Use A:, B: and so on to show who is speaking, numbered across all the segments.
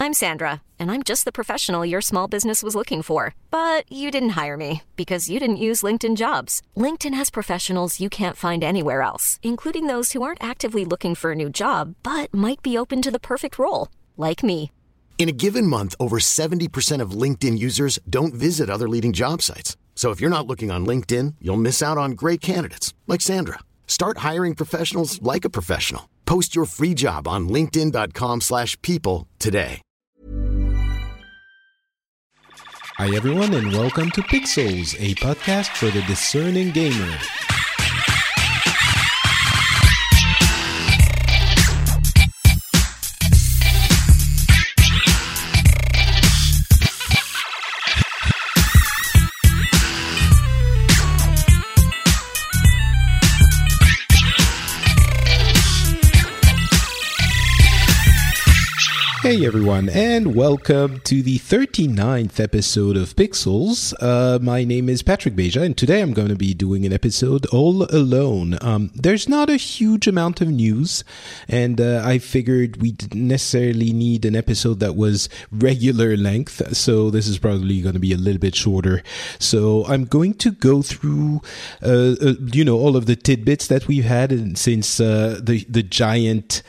A: I'm Sandra, and I'm just the professional your small business was looking for. But you didn't hire me because you didn't use LinkedIn Jobs. LinkedIn has professionals you can't find anywhere else, including those who aren't actively looking for a new job, but might be open to the perfect role, like me.
B: In a given month, over 70% of LinkedIn users don't visit other leading job sites. So if you're not looking on LinkedIn, you'll miss out on great candidates like Sandra. Start hiring professionals like a professional. Post your free job on linkedin.com/people today.
C: Hi everyone and welcome to Pixels, a podcast for the discerning gamer. Hey everyone, and welcome to the 39th episode of Pixels. My name is Patrick Beja, and today I'm going to be doing an episode all alone. There's not a huge amount of news, and I figured we didn't necessarily need an episode that was regular length, so this is probably going to be a little bit shorter. So I'm going to go through, all of the tidbits that we've had since the giant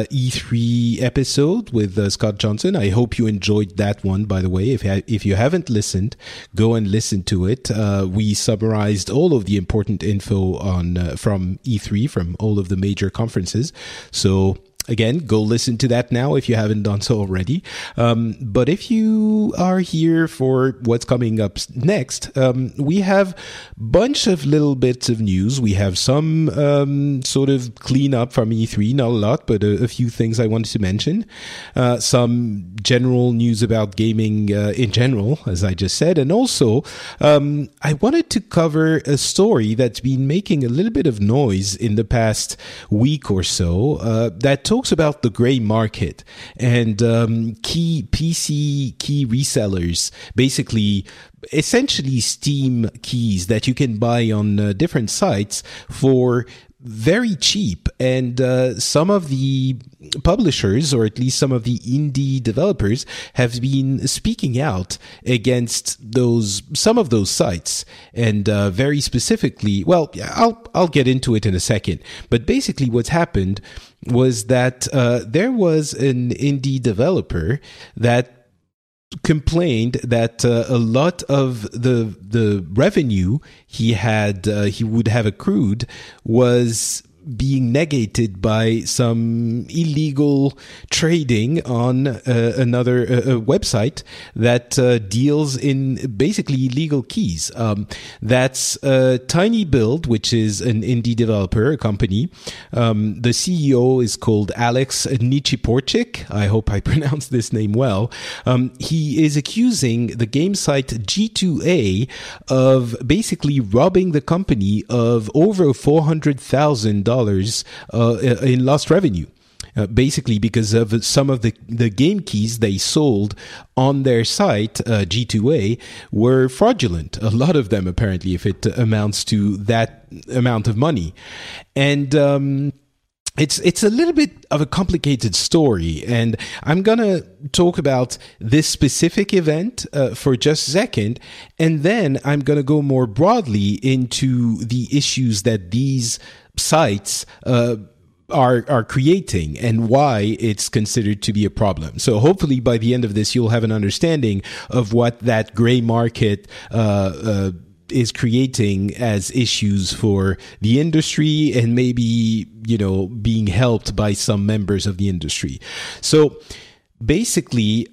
C: E3 episode with Scott Johnson. I hope you enjoyed that one, by the way. If you haven't listened, go and listen to it. We summarized all of the important info from E3, from all of the major conferences. So again, go listen to that now if you haven't done so already. But if you are here for what's coming up next, we have a bunch of little bits of news. We have some sort of cleanup from E3, not a lot, but a few things I wanted to mention. Some general news about gaming in general, as I just said. And also, I wanted to cover a story that's been making a little bit of noise in the past week or so that talks about the gray market and key PC key resellers, basically essentially Steam keys that you can buy on different sites for very cheap. And some of the publishers, or at least some of the indie developers, have been speaking out against some of those sites. And very specifically, well, I'll get into it in a second. But basically what's happened was that there was an indie developer that complained that a lot of the revenue he would have accrued was being negated by some illegal trading on another website that deals in basically illegal keys. That's Tiny Build, which is an indie developer, a company. The CEO is called Alex Nichiporchik. I hope I pronounced this name well. He is accusing the game site G2A of basically robbing the company of over $400,000 in lost revenue. Basically because of some of the game keys they sold on their site, G2A, were fraudulent. A lot of them, apparently, if it amounts to that amount of money. And it's a little bit of a complicated story, and I'm gonna talk about this specific event for just a second, and then I'm gonna go more broadly into the issues that these sites are creating and why it's considered to be a problem. So hopefully by the end of this, you'll have an understanding of what that gray market is creating as issues for the industry, and maybe, being helped by some members of the industry. So basically,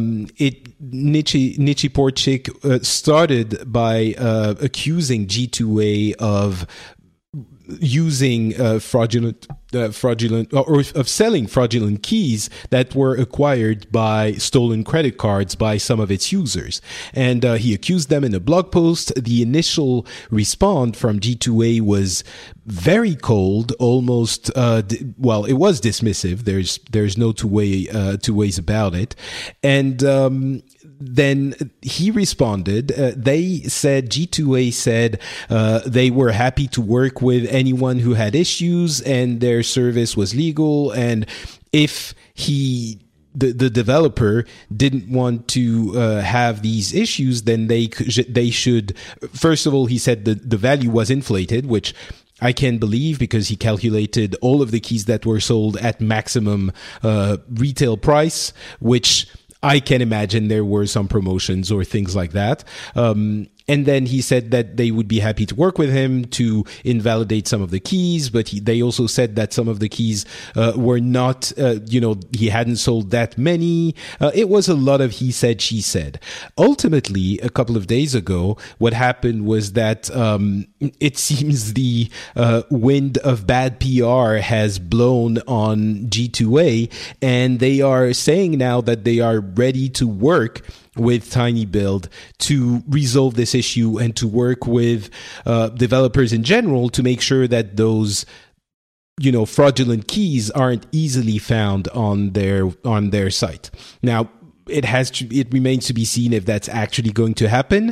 C: Nichiporchik started by accusing G2A of using fraudulent or of selling fraudulent keys that were acquired by stolen credit cards by some of its users. And he accused them in a blog post. The initial response from G2A was very cold, almost, it was dismissive. There's no two ways about it. And then he responded. G2A said they were happy to work with anyone who had issues and their service was legal. And if he the developer didn't want to have these issues, then they should. First of all, he said the value was inflated, which I can believe, because he calculated all of the keys that were sold at maximum retail price, which I can imagine there were some promotions or things like that. And then he said that they would be happy to work with him to invalidate some of the keys, but they also said that some of the keys were not, he hadn't sold that many. It was a lot of he said, she said. Ultimately, a couple of days ago, what happened was that it seems the wind of bad PR has blown on G2A, and they are saying now that they are ready to work with TinyBuild to resolve this issue and to work with developers in general to make sure that those fraudulent keys aren't easily found on their site. Now, it remains to be seen if that's actually going to happen.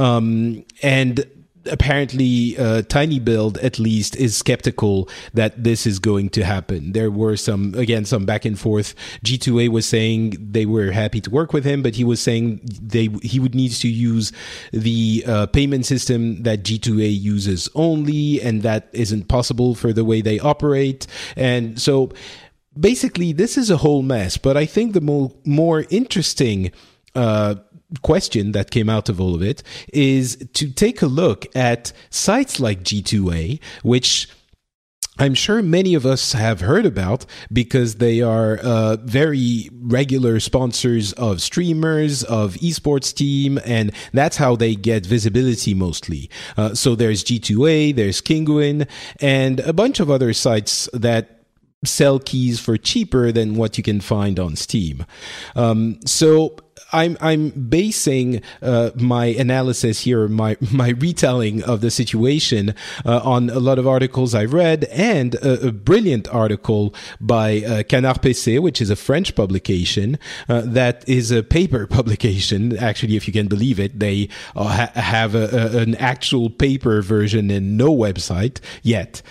C: And apparently, TinyBuild at least is skeptical that this is going to happen. There were some back and forth. G2A was saying they were happy to work with him, but he was saying he would need to use the payment system that G2A uses only, and that isn't possible for the way they operate. And so basically, this is a whole mess. But I think the more interesting question that came out of all of it is to take a look at sites like G2A, which I'm sure many of us have heard about because they are very regular sponsors of streamers, of esports team, and that's how they get visibility mostly. So there's G2A, there's Kinguin, and a bunch of other sites that sell keys for cheaper than what you can find on Steam. So I'm basing my analysis here, my retelling of the situation on a lot of articles I read, and a brilliant article by Canard PC, which is a French publication that is a paper publication. Actually, if you can believe it, they have an actual paper version and no website yet.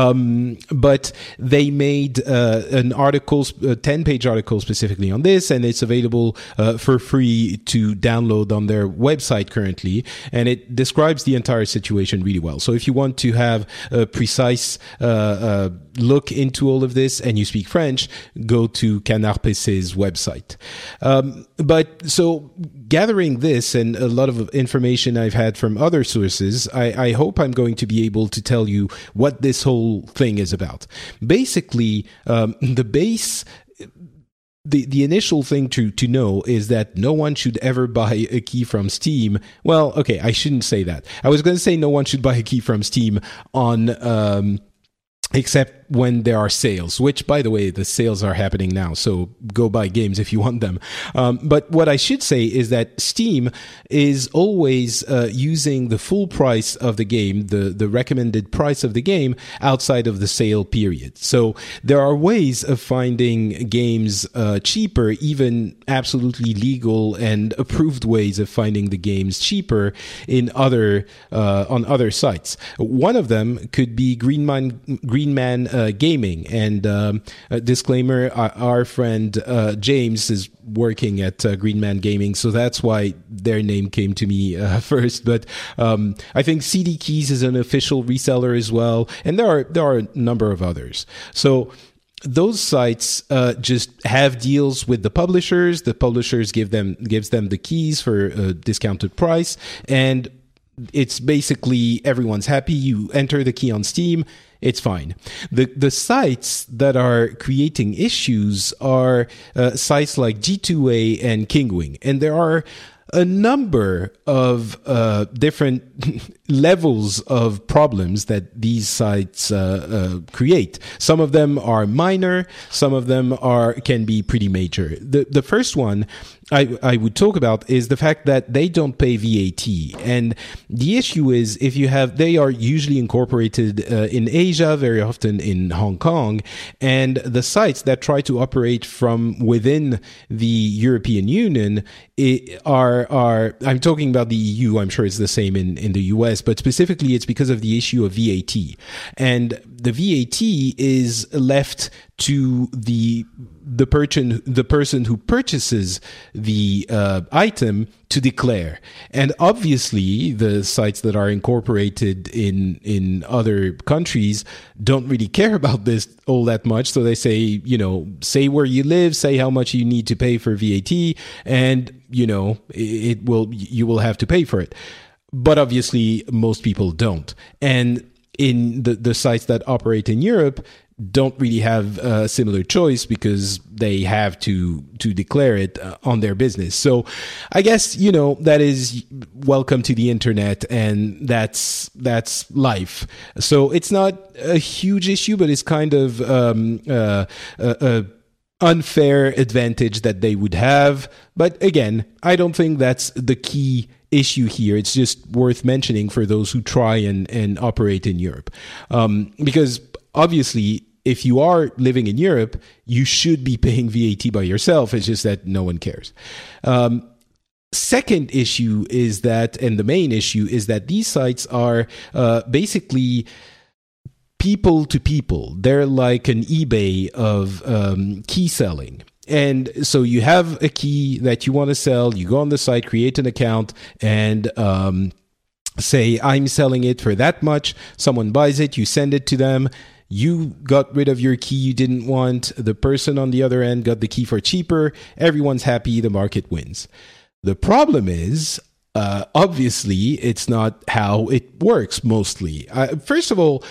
C: But they made an article, a 10-page article specifically on this, and it's available for free to download on their website currently, and it describes the entire situation really well. So if you want to have a precise look into all of this and you speak French, go to Canard PC's website. But so gathering this and a lot of information I've had from other sources, I hope I'm going to be able to tell you what this whole thing is about. Basically, the initial thing to know is that no one should ever buy a key from Steam. Well, okay, I shouldn't say that. I was going to say no one should buy a key from Steam on except when there are sales, which, by the way, the sales are happening now, so go buy games if you want them. But what I should say is that Steam is always using the full price of the game, the recommended price of the game, outside of the sale period. So there are ways of finding games cheaper, even absolutely legal and approved ways of finding the games cheaper in on other sites. One of them could be Greenman Gaming, and a disclaimer, our friend James is working at Greenman Gaming, so that's why their name came to me first. But I think CD Keys is an official reseller as well, and there are a number of others. So those sites just have deals with the publishers. The publishers gives them the keys for a discounted price, and it's basically everyone's happy. You enter the key on Steam, it's fine. The sites that are creating issues are sites like G2A and Kinguin, and there are a number of different levels of problems that these sites create. Some of them are minor, some of them can be pretty major. The first one I would talk about is the fact that they don't pay VAT. And the issue is they are usually incorporated in Asia, very often in Hong Kong, and the sites that try to operate from within the European Union are I'm talking about the EU, I'm sure it's the same in the US, but specifically it's because of the issue of VAT. And the VAT is left to the person who purchases the item to declare. And obviously, the sites that are incorporated in other countries don't really care about this all that much. So they say, say where you live, say how much you need to pay for VAT, and you will have to pay for it. But obviously, most people don't. And in the sites that operate in Europe don't really have a similar choice because they have to declare it on their business. So I guess, that is welcome to the internet, and that's life. So it's not a huge issue, but it's kind of a unfair advantage that they would have. But again, I don't think that's the key issue here. It's just worth mentioning for those who try and operate in Europe. Because obviously, if you are living in Europe, you should be paying VAT by yourself. It's just that no one cares. Second issue is that, and the main issue is that these sites are basically people to people. They're like an eBay of key selling. And so you have a key that you want to sell, you go on the site, create an account, and say, I'm selling it for that much. Someone buys it, you send it to them. You got rid of your key you didn't want. The person on the other end got the key for cheaper. Everyone's happy. The market wins. The problem is, obviously, it's not how it works mostly. First of all,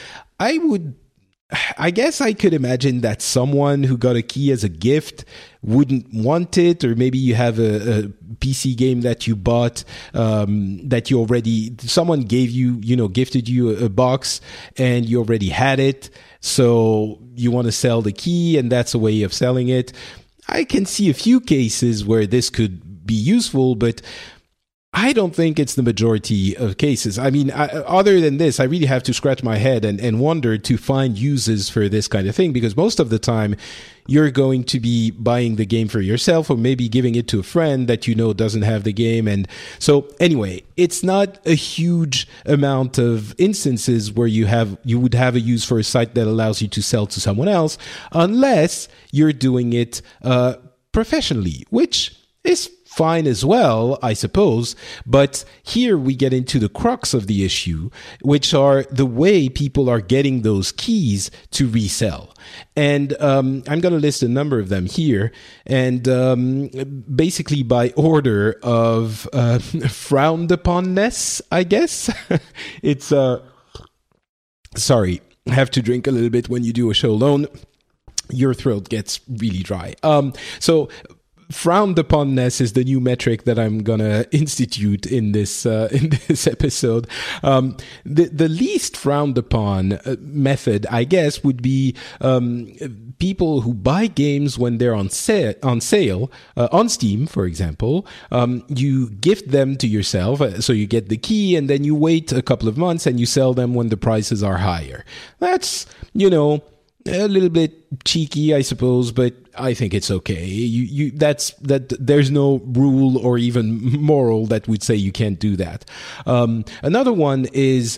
C: I guess I could imagine that someone who got a key as a gift wouldn't want it, or maybe you have a PC game that you bought that someone gave you, gifted you a box and you already had it. So you want to sell the key, and that's a way of selling it. I can see a few cases where this could be useful, but I don't think it's the majority of cases. I mean, other than this, I really have to scratch my head and wonder to find uses for this kind of thing, because most of the time you're going to be buying the game for yourself, or maybe giving it to a friend that doesn't have the game. And so anyway, it's not a huge amount of instances where you would have a use for a site that allows you to sell to someone else, unless you're doing it professionally, which is fine as well, I suppose. But here we get into the crux of the issue, which are the way people are getting those keys to resell. And I'm going to list a number of them here. And basically by order of frowned uponness, I guess. It's, sorry, I have to drink a little bit when you do a show alone. Your throat gets really dry. So frowned uponness is the new metric that I'm gonna institute in this episode. The least frowned upon method, I guess, would be people who buy games when they're on sale on Steam, for example. You gift them to yourself, so you get the key, and then you wait a couple of months and you sell them when the prices are higher. That's, a little bit cheeky, I suppose, but I think it's okay. There's no rule or even moral that would say you can't do that. Another one is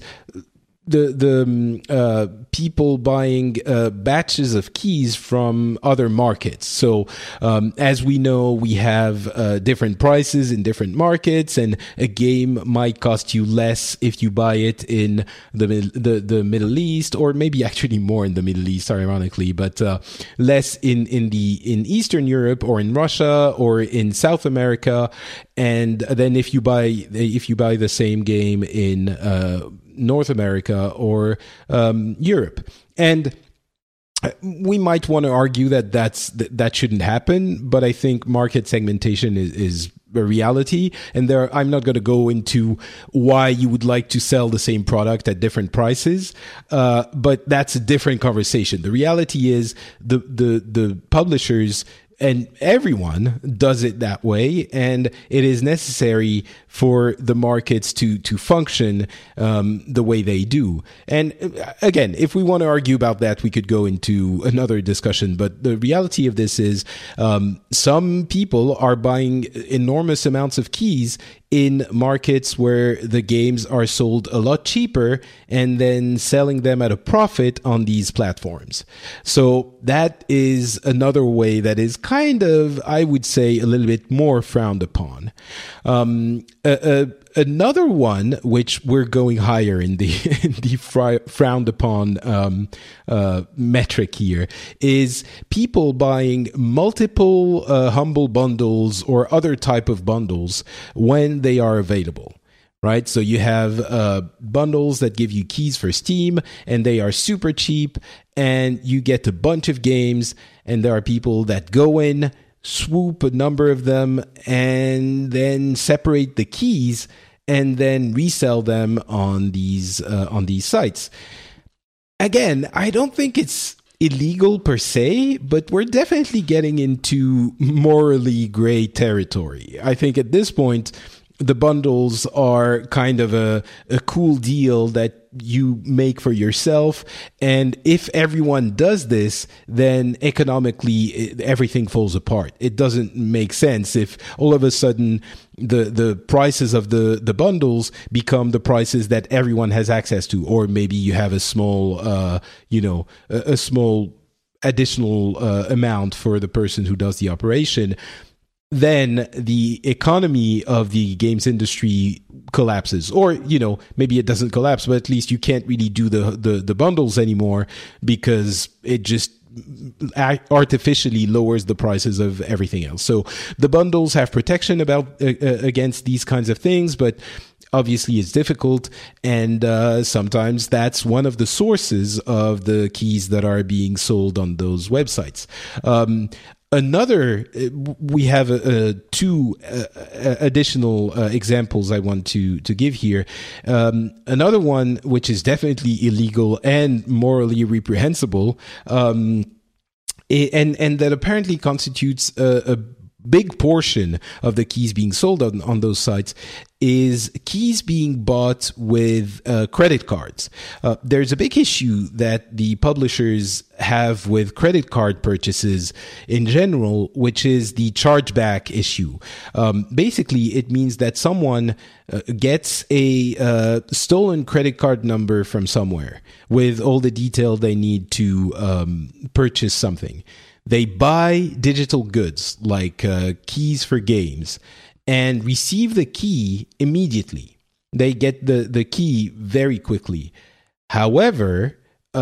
C: the people buying batches of keys from other markets. So as we know, we have different prices in different markets, and a game might cost you less if you buy it in the Middle East, or maybe actually more in the Middle East, ironically, but less in Eastern Europe, or in Russia, or in South America. And then if you buy the same game in North America or Europe. And we might want to argue that shouldn't happen, but I think market segmentation is a reality, and I'm not going to go into why you would like to sell the same product at different prices, but that's a different conversation. The reality is the publishers and everyone does it that way, and it is necessary for the markets to function the way they do. And again, if we want to argue about that, we could go into another discussion. But the reality of this is some people are buying enormous amounts of keys in markets where the games are sold a lot cheaper and then selling them at a profit on these platforms. So that is another way that is kind of, I would say, a little bit more frowned upon. Another one, which we're going higher in the frowned upon metric here, is people buying multiple humble bundles or other type of bundles when they are available. Right? So you have bundles that give you keys for Steam, and they are super cheap, and you get a bunch of games, and there are people that go in, swoop a number of them, and then separate the keys and then resell them on these sites. Again, I don't think it's illegal per se, but we're definitely getting into morally gray territory. I think at this point, the bundles are kind of a cool deal that you make for yourself. And if everyone does this, then economically everything falls apart. It doesn't make sense if all of a sudden the prices of the bundles become the prices that everyone has access to. Or maybe you have a small, a small additional amount for the person who does the operation. Then the economy of the games industry collapses. Or, maybe it doesn't collapse, but at least you can't really do the bundles anymore because it just artificially lowers the prices of everything else. So the bundles have protection against these kinds of things, but obviously it's difficult, and sometimes that's one of the sources of the keys that are being sold on those websites. We have two additional examples I want to give here. Another one, which is definitely illegal and morally reprehensible, and that apparently constitutes a big portion of the keys being sold on those sites, is keys being bought with credit cards. There's a big issue that the publishers have with credit card purchases in general, which is the chargeback issue. Basically, it means that someone gets a stolen credit card number from somewhere with all the detail they need to purchase something. They buy digital goods like keys for games and receive the key immediately. They get the key very quickly. However,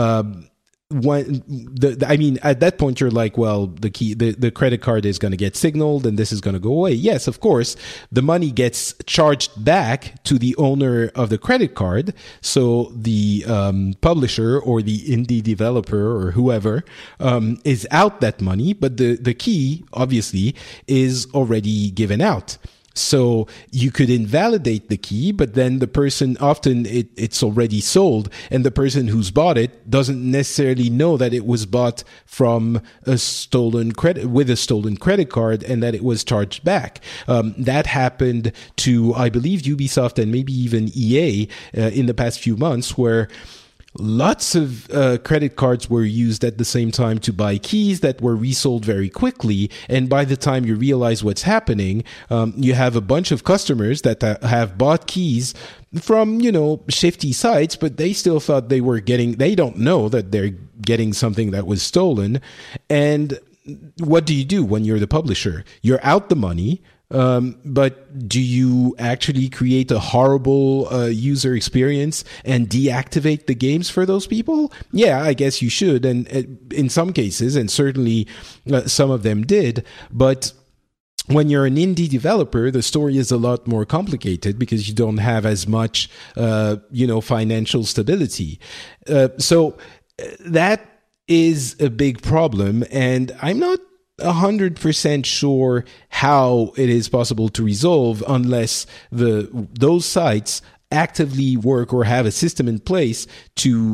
C: at that point you're like, well, the credit card is going to get signaled and this is going to go away. Yes, of course, the money gets charged back to the owner of the credit card. So the publisher or the indie developer or whoever is out that money, but the key obviously is already given out. So you could invalidate the key, but then the person, often it's already sold, and the person who's bought it doesn't necessarily know that it was bought from a stolen credit card and that it was charged back. That happened to, I believe, Ubisoft and maybe even EA in the past few months, where lots of credit cards were used at the same time to buy keys that were resold very quickly. And by the time you realize what's happening, you have a bunch of customers that have bought keys from, shifty sites, but they still thought they don't know that they're getting something that was stolen. And what do you do when you're the publisher? You're out the money. But do you actually create a horrible user experience and deactivate the games for those people? Yeah, I guess you should. And in some cases, and certainly some of them did, but when you're an indie developer, the story is a lot more complicated because you don't have as much, financial stability. So that is a big problem, and I'm not 100% sure how it is possible to resolve unless those sites actively work or have a system in place to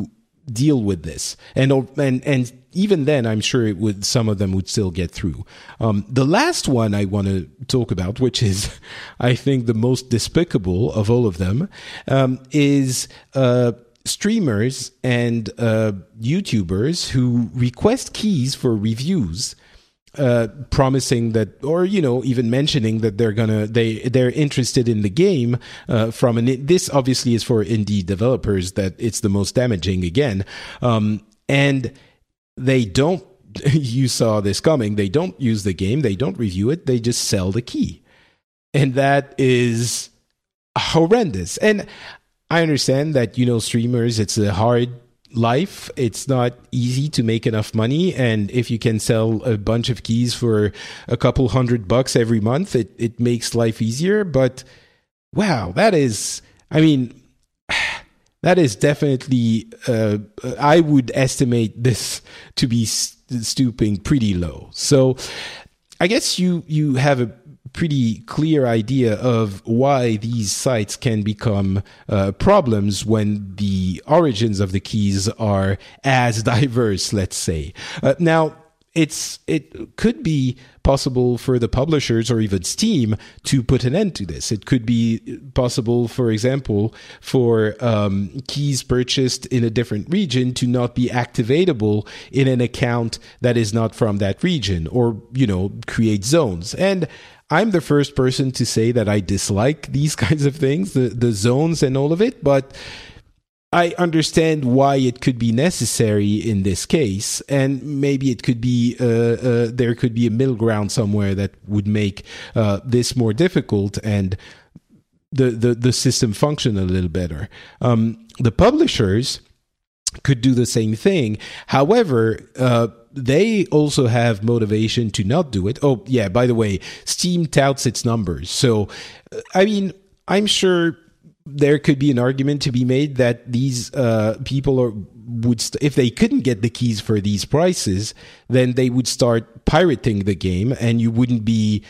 C: deal with this, and even then, I'm sure some of them would still get through. The last one I want to talk about, which is, I think, the most despicable of all of them, is streamers and YouTubers who request keys for reviews, promising that, or even mentioning that they're interested in the game this obviously is for indie developers, that it's the most damaging again, and they don't. You saw this coming. They don't use the game. They don't review it. They just sell the key, and that is horrendous. And I understand that streamers, it's a hard life. It's not easy to make enough money, and if you can sell a bunch of keys for a couple $100 every month, it makes life easier. But wow, that is definitely, I would estimate this to be stooping pretty low. So I guess you have a pretty clear idea of why these sites can become problems when the origins of the keys are as diverse, let's say. Now, it could be possible for the publishers or even Steam to put an end to this. It could be possible, for example, for keys purchased in a different region to not be activatable in an account that is not from that region, or, create zones. And I'm the first person to say that I dislike these kinds of things, the zones and all of it, but I understand why it could be necessary in this case, and maybe it could be there could be a middle ground somewhere that would make this more difficult and the system function a little better. The publishers could do the same thing. However, they also have motivation to not do it. Oh, yeah, by the way, Steam touts its numbers. So, I'm sure there could be an argument to be made that these people if they couldn't get the keys for these prices, then they would start pirating the game, and you wouldn't be,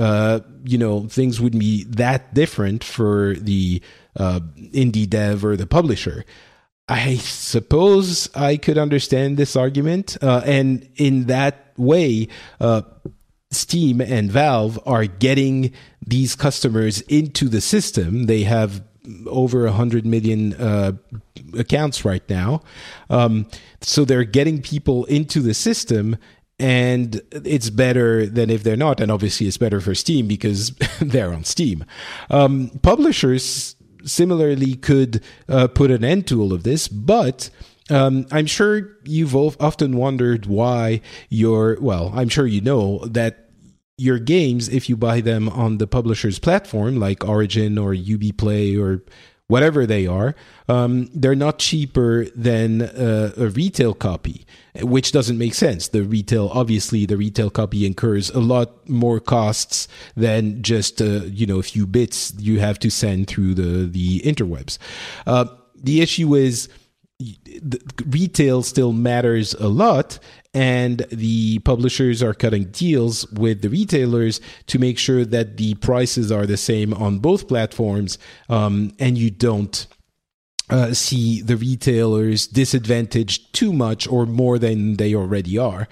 C: things wouldn't be that different for the indie dev or the publisher. I suppose I could understand this argument, and in that way, Steam and Valve are getting these customers into the system. They have over 100 million accounts right now, so they're getting people into the system, and it's better than if they're not. And obviously, it's better for Steam because they're on Steam. Publishers similarly could put an end to all of this, but I'm sure you've often wondered why I'm sure you know that your games, if you buy them on the publisher's platform, like Origin or Ubiplay or whatever they are, they're not cheaper than a retail copy, which doesn't make sense. The retail copy incurs a lot more costs than just a few bits you have to send through the interwebs. The issue is the retail still matters a lot, and the publishers are cutting deals with the retailers to make sure that the prices are the same on both platforms, and you don't see the retailers disadvantaged too much or more than they already are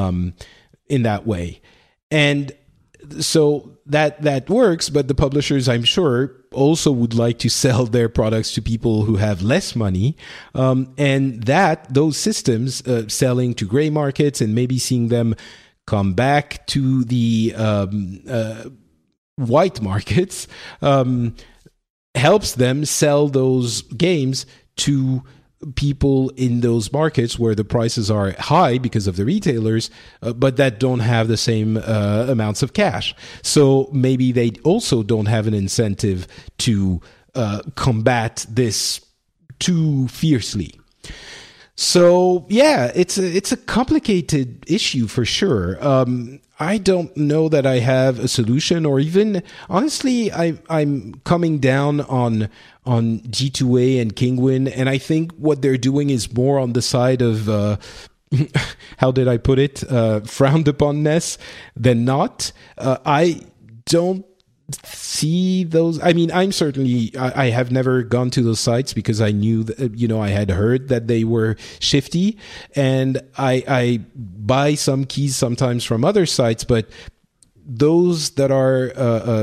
C: in that way. And so that works, but the publishers, I'm sure, also would like to sell their products to people who have less money, and those systems selling to gray markets and maybe seeing them come back to the white markets helps them sell those games to people in those markets where the prices are high because of the retailers, but that don't have the same amounts of cash. So maybe they also don't have an incentive to combat this too fiercely. So yeah, it's a complicated issue for sure. I don't know that I have a solution, or even honestly, I'm coming down on G2A and Kinguin, and I think what they're doing is more on the side of how did I put it, frowned uponness than not. I don't see those. I mean, I have never gone to those sites because I knew that, I had heard that they were shifty, and I buy some keys sometimes from other sites, but those that are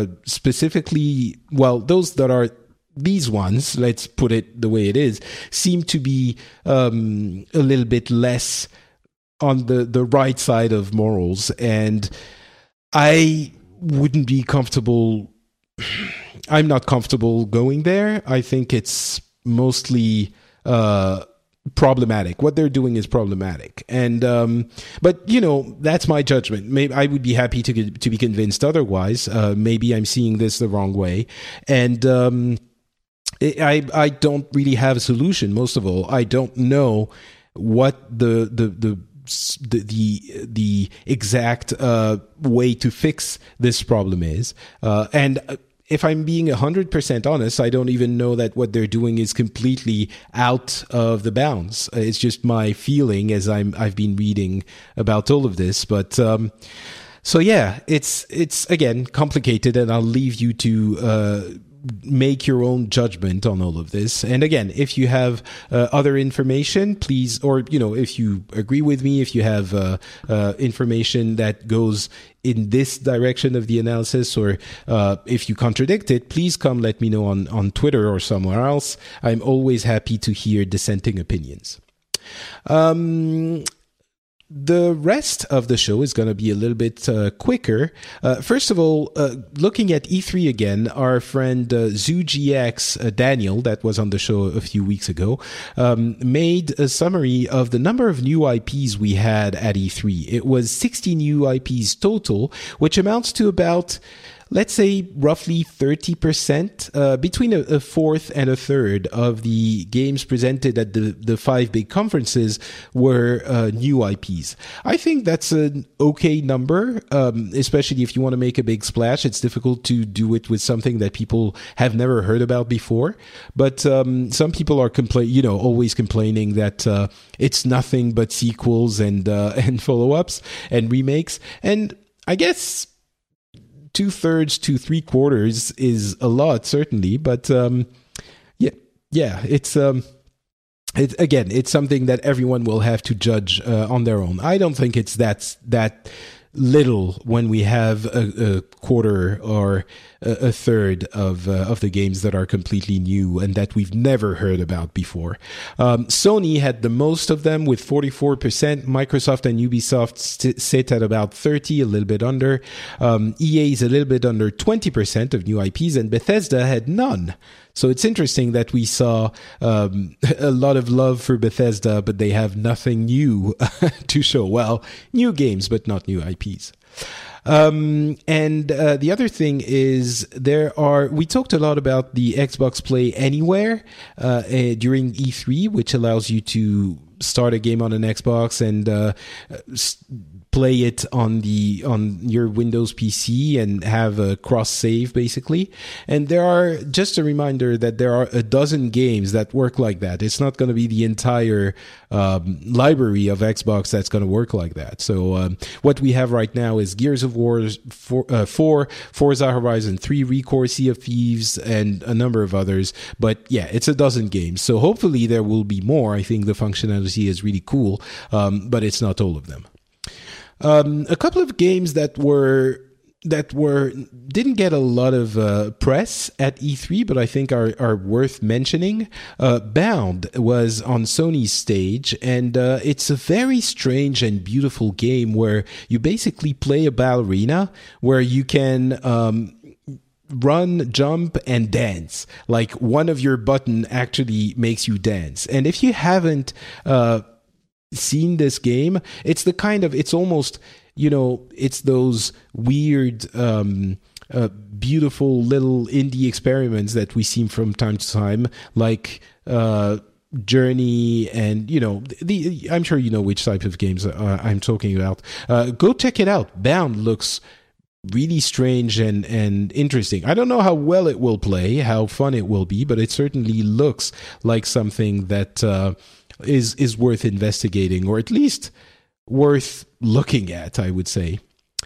C: those that are these ones, let's put it the way it is, seem to be a little bit less on the right side of morals, and I wouldn't be comfortable. I'm not comfortable going there. I think it's mostly problematic. What they're doing is problematic, and but that's my judgment. Maybe I would be happy to be convinced otherwise. Maybe I'm seeing this the wrong way, and I don't really have a solution. Most of all, I don't know what the exact way to fix this problem is, and if I'm being 100% honest, I don't even know that what they're doing is completely out of the bounds. It's just my feeling as I've been reading about all of this, but so yeah, it's again complicated, and I'll leave you to make your own judgment on all of this. And again, if you have other information, please, or if you agree with me, if you have information that goes in this direction of the analysis, or if you contradict it, please come let me know on Twitter or somewhere else. I'm always happy to hear dissenting opinions. The rest of the show is going to be a little bit quicker. First of all, looking at E3 again, our friend ZooGX Daniel, that was on the show a few weeks ago, made a summary of the number of new IPs we had at E3. It was 60 new IPs total, which amounts to about, let's say, roughly 30%, between a fourth and a third of the games presented at the five big conferences were new IPs. I think that's an okay number, especially if you want to make a big splash. It's difficult to do it with something that people have never heard about before. But some people are always complaining that it's nothing but sequels and follow-ups and remakes. And I guess 2/3 to 3/4 is a lot, certainly, but it's something that everyone will have to judge on their own. I don't think it's that little when we have a quarter or a third of the games that are completely new and that we've never heard about before. Sony had the most of them with 44%. Microsoft and Ubisoft sit at about 30, a little bit under. EA is a little bit under 20% of new IPs, and Bethesda had none. So it's interesting that we saw a lot of love for Bethesda, but they have nothing new to show. Well, new games, but not new IPs. And the other thing is we talked a lot about the Xbox Play Anywhere during E3, which allows you to start a game on an Xbox and play it on your Windows PC and have a cross save, basically. And just a reminder that there are a dozen games that work like that. It's not going to be the entire library of Xbox that's going to work like that. So what we have right now is Gears of War 4, Forza Horizon 3, ReCore, Sea of Thieves, and a number of others. But yeah, it's a dozen games. So hopefully there will be more. I think the functionality is really cool, but it's not all of them. A couple of games that didn't get a lot of press at E3, but I think are worth mentioning. Bound was on Sony's stage, and it's a very strange and beautiful game where you basically play a ballerina where you can run, jump, and dance. Like one of your button actually makes you dance. And if you haven't seen this game, it's almost, it's those weird beautiful little indie experiments that we see from time to time, like Journey, and I'm sure you know which type of games I'm talking about. Go check it out. Bound looks really strange and interesting. I don't know how well it will play, how fun it will be, but it certainly looks like something that is worth investigating, or at least worth looking at, I would say.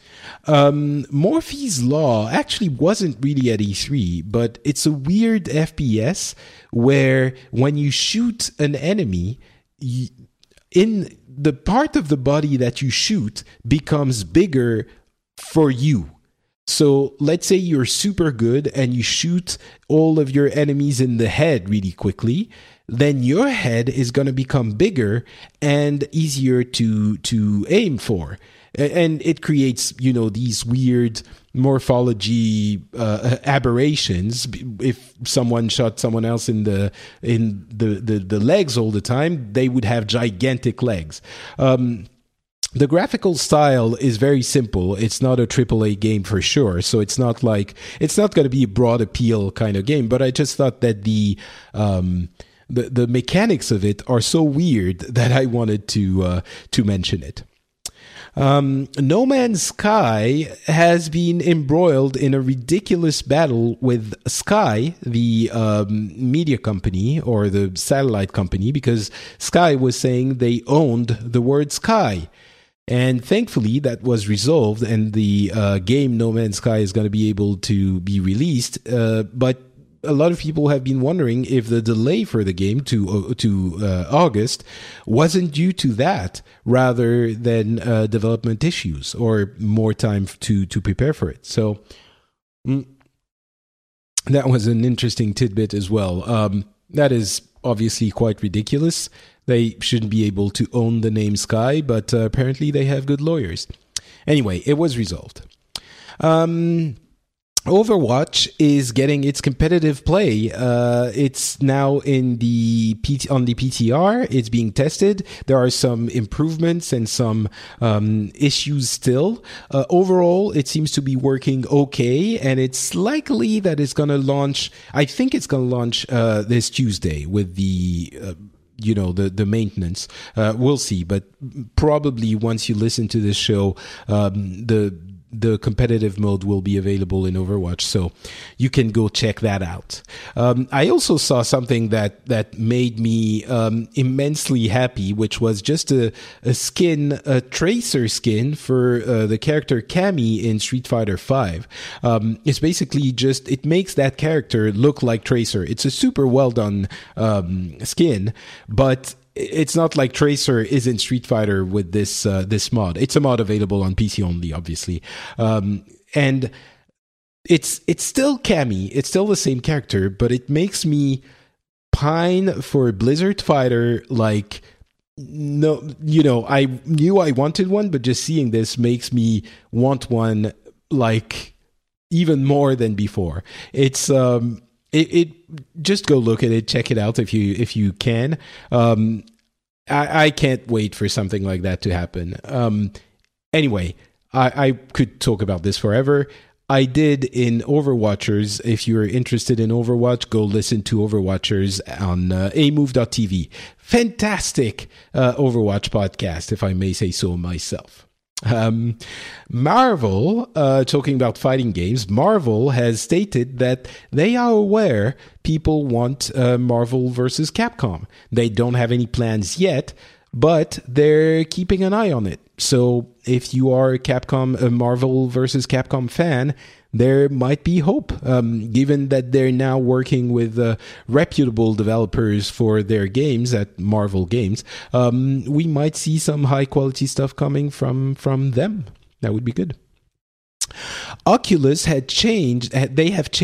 C: Morphy's Law actually wasn't really at E3, but it's a weird FPS where when you shoot an enemy, in the part of the body that you shoot becomes bigger for you. So let's say you're super good and you shoot all of your enemies in the head really quickly, then your head is going to become bigger and easier to aim for. And it creates, these weird morphology aberrations. If someone shot someone else in the legs all the time, they would have gigantic legs. The graphical style is very simple. It's not a AAA game for sure, so it's not going to be a broad appeal kind of game. But I just thought that the mechanics of it are so weird that I wanted to mention it. No Man's Sky has been embroiled in a ridiculous battle with Sky, the media company or the satellite company, because Sky was saying they owned the word sky. And thankfully that was resolved, and the game No Man's Sky is going to be able to be released. But a lot of people have been wondering if the delay for the game to August wasn't due to that rather than development issues or more time to prepare for it. So that was an interesting tidbit as well. That is obviously quite ridiculous. They shouldn't be able to own the name Sky, but apparently they have good lawyers. Anyway, it was resolved. Overwatch is getting its competitive play. It's now on the PTR. It's being tested. There are some improvements and some issues still. Overall, it seems to be working okay, and it's likely that it's going to launch. I think it's going to launch this Tuesday with the maintenance. We'll see, but probably once you listen to this show, the competitive mode will be available in Overwatch, so you can go check that out. I also saw something that made me immensely happy, which was just a Tracer skin for the character Cammy in Street Fighter V. It's basically it makes that character look like Tracer. It's a super well done skin, but it's not like Tracer is in Street Fighter with this mod. It's a mod available on PC only, obviously. And it's still Cammy. It's still the same character, but it makes me pine for a Blizzard fighter. Like, no, I knew I wanted one, but just seeing this makes me want one, like, even more than before. It's It just go look at it, check it out if you can. I can't wait for something like that to happen. Anyway, I could talk about this forever. I did in Overwatchers. If you're interested in Overwatch, go listen to Overwatchers on amove.tv. Fantastic Overwatch podcast, if I may say so myself. Marvel, talking about fighting games, Marvel has stated that they are aware people want Marvel versus Capcom. They don't have any plans yet, but they're keeping an eye on it. So if you are a Marvel versus Capcom fan, there might be hope, given that they're now working with reputable developers for their games at Marvel Games. We might see some high-quality stuff coming from them. That would be good. Oculus have changed their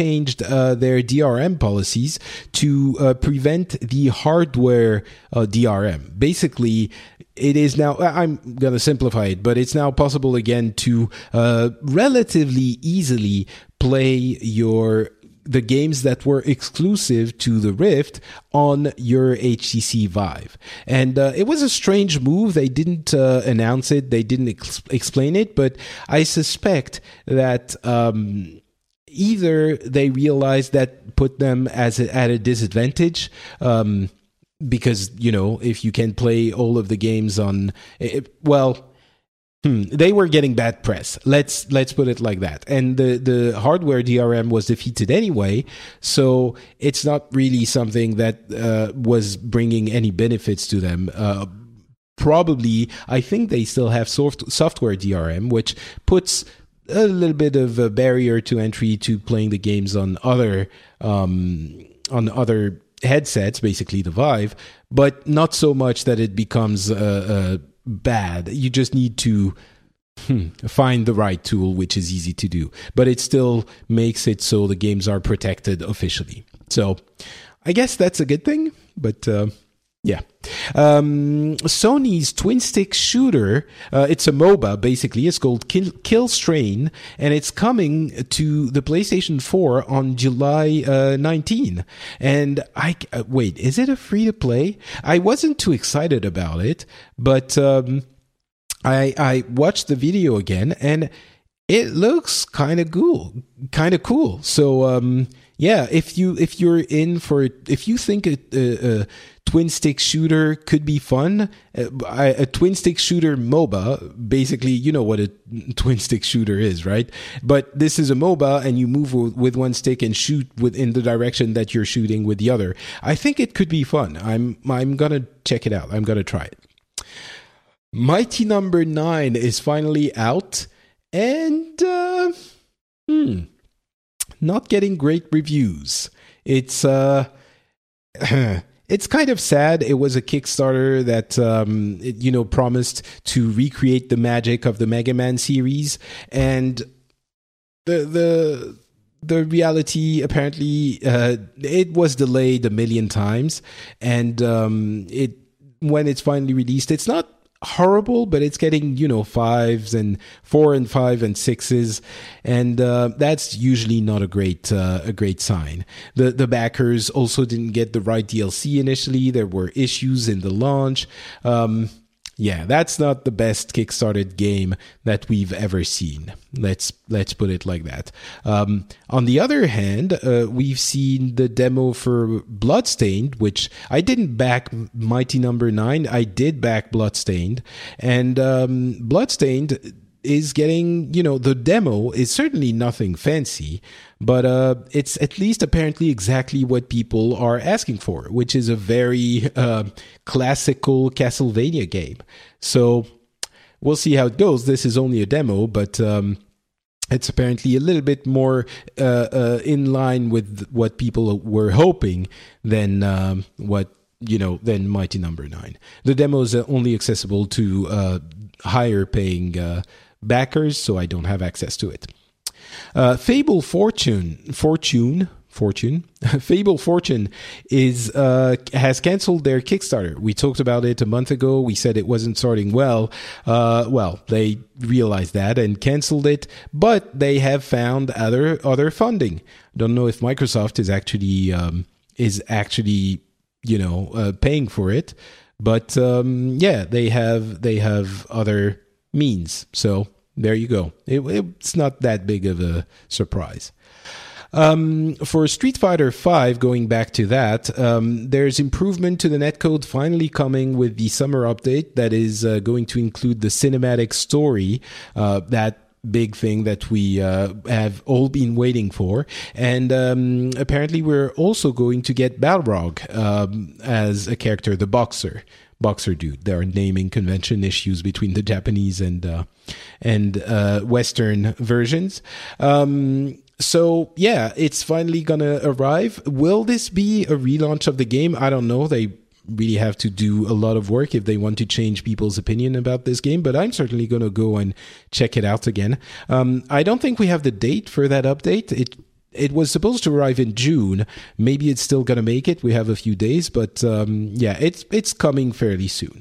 C: DRM policies to prevent the hardware DRM. Basically, it is now, I'm going to simplify it, but it's now possible again to relatively easily play the games that were exclusive to the Rift on your HTC Vive. And it was a strange move. They didn't announce it. They didn't explain it. But I suspect that either they realized that put them at a disadvantage, because, if you can play all of the games on... they were getting bad press. Let's put it like that. And the hardware DRM was defeated anyway, so it's not really something that was bringing any benefits to them. Probably, I think they still have software DRM, which puts a little bit of a barrier to entry to playing the games on other headsets, basically the Vive, but not so much that it becomes bad. You just need to find the right tool, which is easy to do, but it still makes it so the games are protected officially. So I guess that's a good thing, but yeah. Sony's twin stick shooter, it's a MOBA basically, it's called Kill Strain, and it's coming to the PlayStation 4 on July 19. And wait, is it a free to play? I wasn't too excited about it, but I watched the video again, and it looks kind of cool. So yeah, if you think a twin stick shooter could be fun, a twin stick shooter MOBA, basically, you know what a twin stick shooter is, right? But this is a MOBA, and you move with one stick and shoot in the direction that you're shooting with the other. I think it could be fun. I'm gonna check it out. I'm gonna try it. Mighty Number 9 is finally out, and not getting great reviews. It's it's kind of sad. It was a Kickstarter that promised to recreate the magic of the Mega Man series, and the reality, apparently it was delayed a million times, and when it's finally released, it's not horrible, but it's getting 5s and 4 and 5 and 6s, and that's usually not a great sign. The backers also didn't get the right DLC initially. There were issues in the launch. Yeah, that's not the best Kickstarted game that we've ever seen. Let's put it like that. On the other hand, we've seen the demo for Bloodstained, which I didn't back Mighty Number 9. I did back Bloodstained, and Bloodstained is getting, the demo is certainly nothing fancy, but it's at least apparently exactly what people are asking for, which is a very classical Castlevania game. So we'll see how it goes. This is only a demo, but it's apparently a little bit more in line with what people were hoping than than Mighty Number 9. The demo is only accessible to higher paying backers, so I don't have access to it. Fable Fortune has canceled their Kickstarter. We talked about it a month ago. We said it wasn't starting well. Well, they realized that and canceled it, but they have found other funding. Don't know if Microsoft is actually paying for it, but yeah, they have other means. So there you go. It's not that big of a surprise. For Street Fighter V, going back to that, there's improvement to the netcode finally coming with the summer update that is going to include the cinematic story, that big thing that we have all been waiting for. And apparently we're also going to get Balrog as a character, the boxer dude. There are naming convention issues between the Japanese and Western versions. So yeah, it's finally gonna arrive. Will this be a relaunch of the game? I don't know. They really have to do a lot of work if they want to change people's opinion about this game, but I'm certainly gonna go and check it out again. I don't think we have the date for that update. It was supposed to arrive in June. Maybe it's still gonna make it. We have a few days, but yeah, it's coming fairly soon.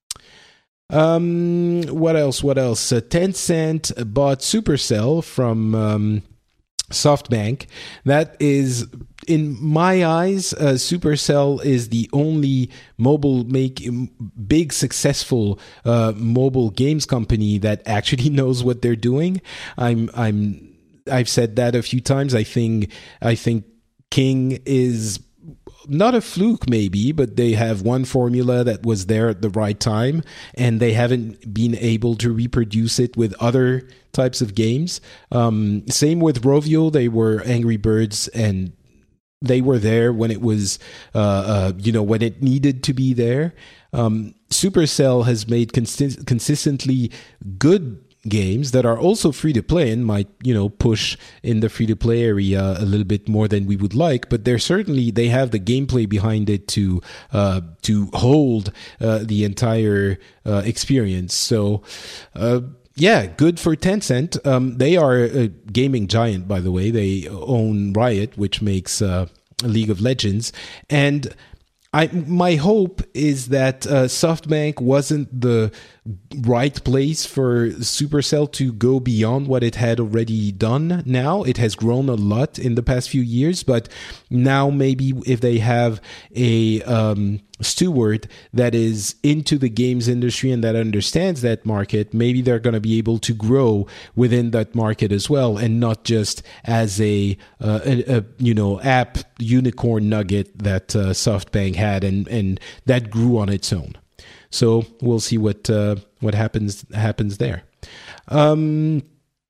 C: What else? Tencent bought Supercell from SoftBank. That is, in my eyes, Supercell is the only big successful mobile games company that actually knows what they're doing. I've said that a few times. I think King is not a fluke maybe, but they have one formula that was there at the right time, and they haven't been able to reproduce it with other types of games. Same with Rovio. They were Angry Birds, and they were there when it was, when it needed to be there. Supercell has made consistently good games that are also free to play and might, push in the free to play area a little bit more than we would like, but they have the gameplay behind it to hold the entire experience. So yeah, good for Tencent. They are a gaming giant, by the way. They own Riot, which makes League of Legends, and my hope is that SoftBank wasn't the right place for Supercell to go beyond what it had already done. Now it has grown a lot in the past few years, but now maybe if they have a steward that is into the games industry and that understands that market, maybe they're going to be able to grow within that market as well, and not just as a app unicorn nugget that SoftBank had and that grew on its own. So we'll see what happens there. I'm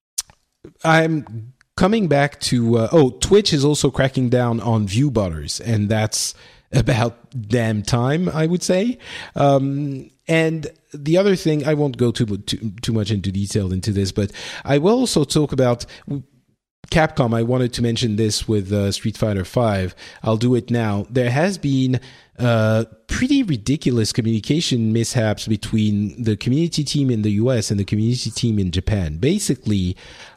C: coming back to Twitch is also cracking down on view butters, and that's about damn time, I would say. And the other thing, I won't go too much into detail into this, but I will also talk about Capcom. I wanted to mention this with Street Fighter V. I'll do it now. There has been pretty ridiculous communication mishaps between the community team in the US and the community team in Japan. Basically,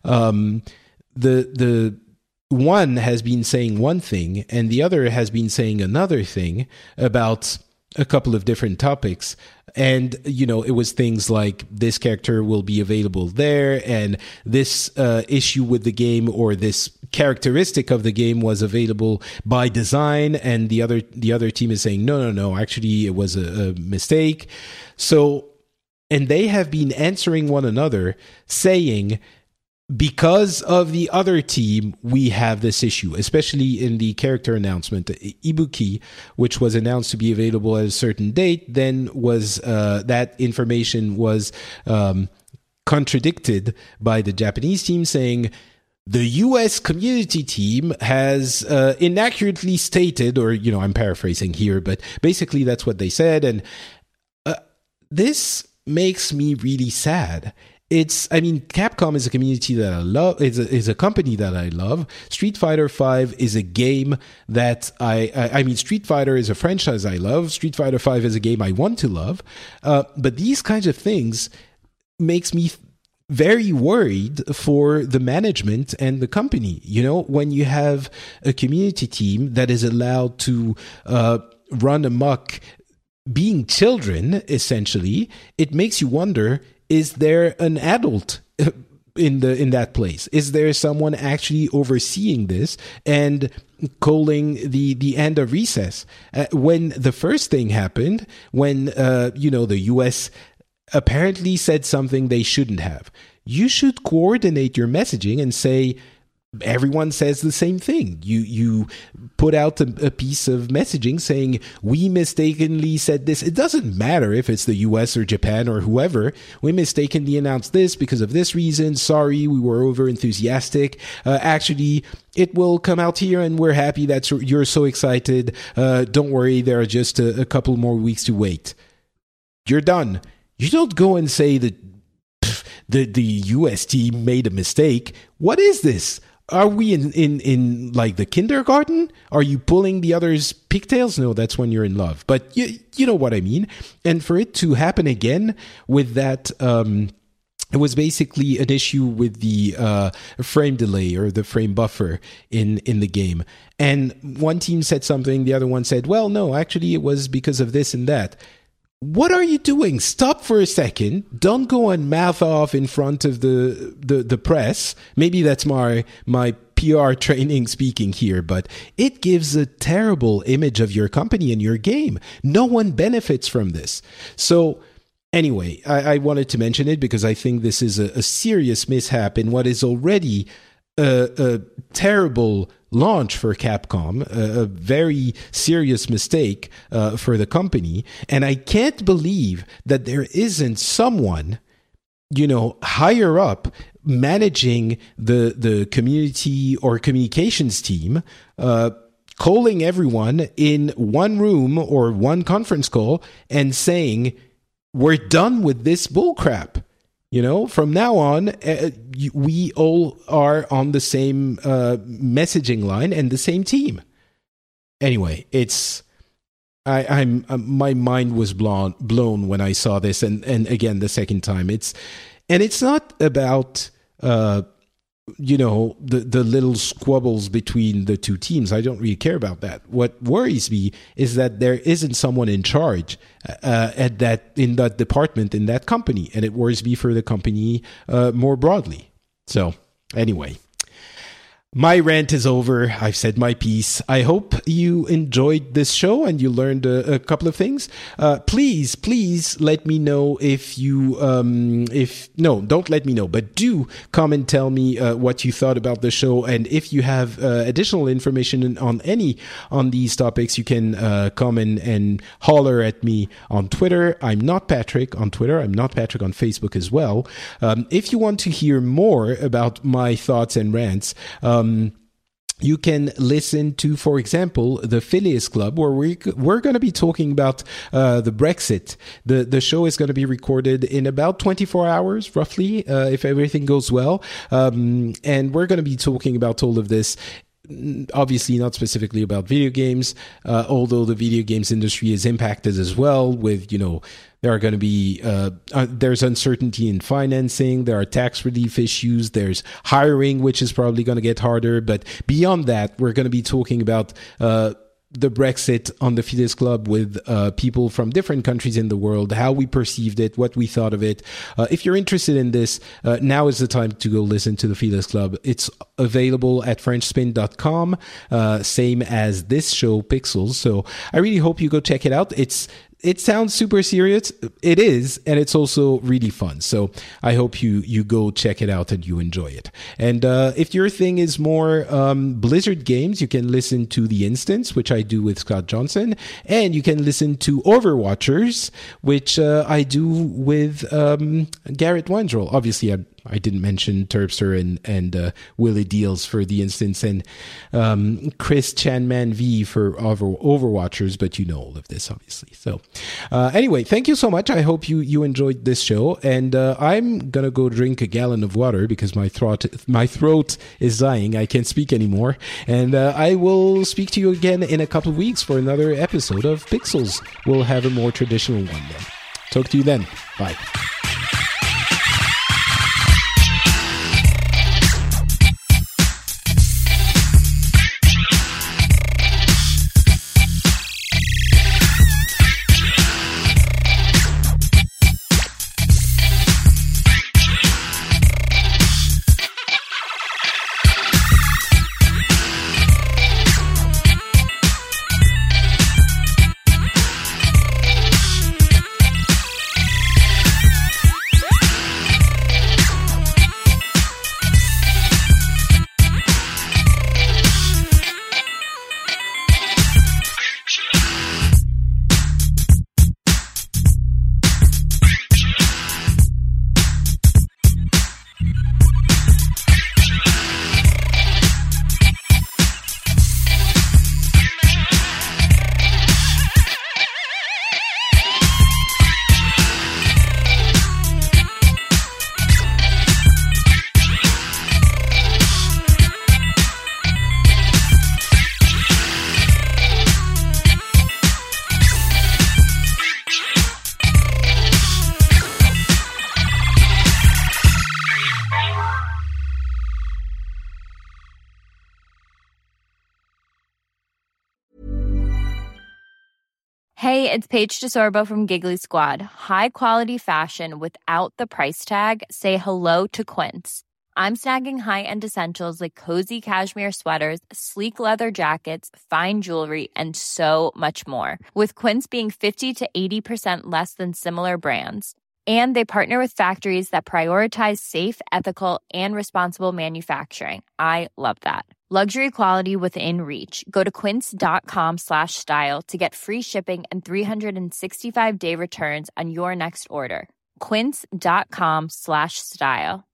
C: the one has been saying one thing and the other has been saying another thing about a couple of different topics. And, it was things like this character will be available there, and this issue with the game or this characteristic of the game was available by design, and the other team is saying, no, actually it was a mistake. So, and they have been answering one another saying, because of the other team, we have this issue, especially in the character announcement. Ibuki, which was announced to be available at a certain date, then was that information was contradicted by the Japanese team saying the US community team has inaccurately stated, or, I'm paraphrasing here, but basically that's what they said. And this makes me really sad. Capcom is a community that I love. Is a company that I love. Street Fighter V is a game that Street Fighter is a franchise I love. Street Fighter V is a game I want to love. But these kinds of things makes me very worried for the management and the company. When you have a community team that is allowed to run amok, being children, essentially, it makes you wonder, is there an adult in that place? Is there someone actually overseeing this and calling the end of recess? When the first thing happened, when the US apparently said something they shouldn't have, you should coordinate your messaging and say, everyone says the same thing. You put out a piece of messaging saying, we mistakenly said this. It doesn't matter if it's the US or Japan or whoever. We mistakenly announced this because of this reason. Sorry, we were over enthusiastic. Actually, it will come out here and we're happy that you're so excited. Don't worry, there are just a couple more weeks to wait. You're done. You don't go and say that the US team made a mistake. What is this? Are we in like the kindergarten? Are you pulling the other's pigtails? No, that's when you're in love. But you know what I mean. And for it to happen again with that, it was basically an issue with the frame delay or the frame buffer in the game. And one team said something, the other one said, well, no, actually it was because of this and that. What are you doing? Stop for a second. Don't go and mouth off in front of the press. Maybe that's my PR training speaking here, but it gives a terrible image of your company and your game. No one benefits from this. So anyway, I wanted to mention it because I think this is a serious mishap in what is already a terrible launch for Capcom, a very serious mistake for the company. And I can't believe that there isn't someone, higher up managing the community or communications team, calling everyone in one room or one conference call and saying, we're done with this bullcrap. From now on, we all are on the same messaging line and the same team. Anyway, my mind was blown when I saw this, and again the second time. It's not about the little squabbles between the two teams. I don't really care about that. What worries me is that there isn't someone in charge in that department, in that company, and it worries me for the company more broadly. So anyway, my rant is over. I've said my piece. I hope you enjoyed this show and you learned a couple of things. Please let me know don't let me know, but do come and tell me what you thought about the show. And if you have additional information on these topics, you can come and holler at me on Twitter. I'm not Patrick on Twitter. I'm not Patrick on Facebook as well. If you want to hear more about my thoughts and rants, you can listen to, for example, the Phileas Club, where we're going to be talking about the Brexit. The show is going to be recorded in about 24 hours, roughly, if everything goes well. And we're going to be talking about all of this. Obviously not specifically about video games, although the video games industry is impacted as well with, there are going to be, there's uncertainty in financing, there are tax relief issues, there's hiring, which is probably going to get harder. But beyond that, we're going to be talking about the Brexit on the Phileas Club with people from different countries in the world, how we perceived it, what we thought of it. If you're interested in this, now is the time to go listen to the Phileas Club. It's available at FrenchSpin.com, same as this show, Pixels. So I really hope you go check it out. It sounds super serious. It is, and it's also really fun. So I hope you go check it out and you enjoy it. And if your thing is more Blizzard games, you can listen to The Instance, which I do with Scott Johnson, and you can listen to Overwatchers, which I do with Garrett Wendrell. Obviously, I didn't mention Terpster and Willie Deals for The Instance, and Chris Chanman V for Overwatchers, but you know all of this, obviously. So anyway, thank you so much. I hope you enjoyed this show, and I'm going to go drink a gallon of water because my throat is dying. I can't speak anymore, and I will speak to you again in a couple of weeks for another episode of Pixels. We'll have a more traditional one then. Talk to you then. Bye.
D: Hey, it's Paige DeSorbo from Giggly Squad. High quality fashion without the price tag. Say hello to Quince. I'm snagging high-end essentials like cozy cashmere sweaters, sleek leather jackets, fine jewelry, and so much more. With Quince being 50 to 80% less than similar brands. And they partner with factories that prioritize safe, ethical, and responsible manufacturing. I love that. Luxury quality within reach. Go to quince.com/style to get free shipping and 365-day returns on your next order. Quince.com/style.